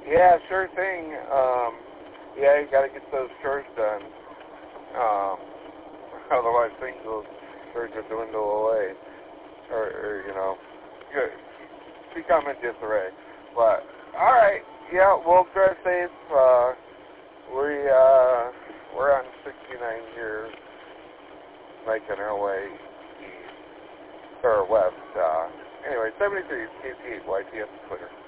Yeah, sure thing. Yeah, you got to get those chores done. Otherwise things will start to dwindle away. Or you know, become in disarray. But, alright, yeah, we'll drive safe. We're on 69 years, making our way east, or west. Anyway, 73 is KC8 YTS Twitter.